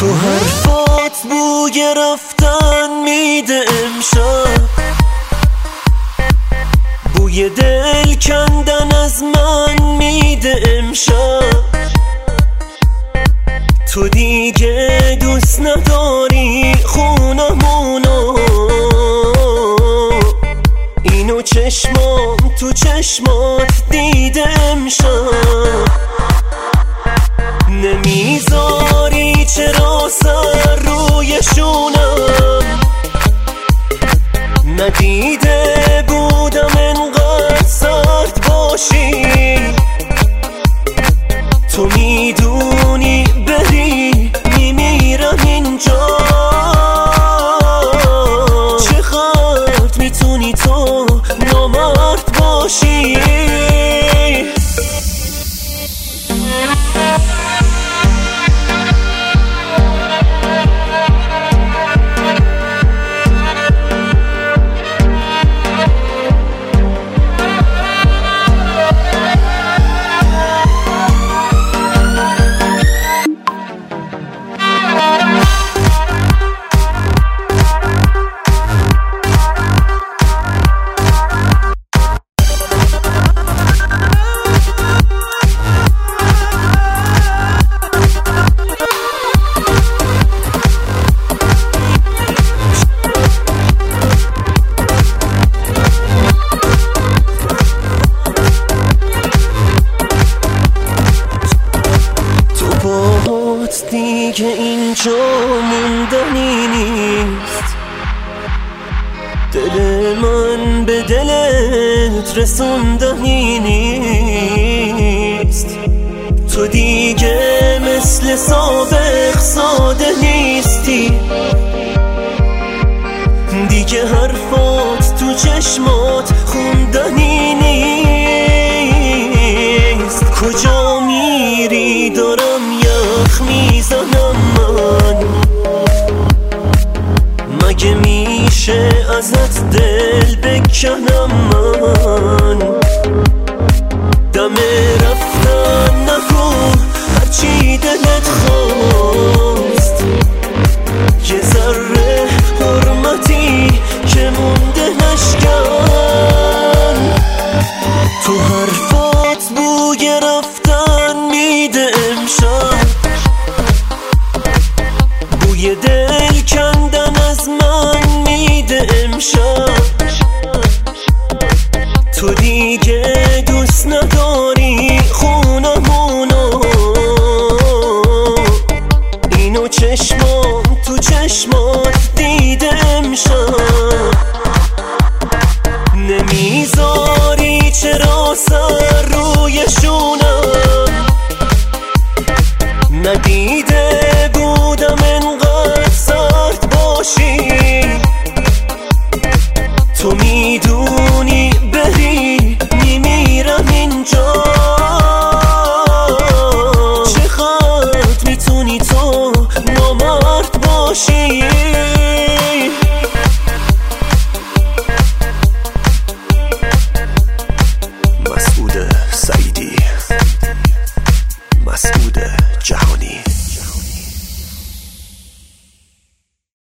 تو حرفات بوی رفتن میده امشب، بوی دل کندن از من میده امشب. تو دیگه دوست نداری خونمونو، اینو چشمام تو چشمات دیده امشب. نمیذاری چرا سر روی شونم، ندیده بودم انقدر سرد باشی. تو میدونی بری میمیرم اینجا، چقدر میتونی تو نامرد باشی. دیگه اینجا موندنی نیست، دل من به دلت رسوندنی نیست. تو دیگه مثل سابق ساده نیستی، دیگه حرفات تو چشمات خوندنی نیست. کجا میری دارم یخ میزنم من، مگه میشه ازت دل بکنم من؟ دم رفتن نگو هرچی دلت خواست، یه ذره حرمتی که مونده نشکن. تو حرفات بوی رفتن میده امشب، بوی دل کندن از من میده امشب. تو دیگه دوست نداری خونمونو، اینو چشمام تو چشمات دیده امشب. نمیذاری چرا سر روی شونم، ندیده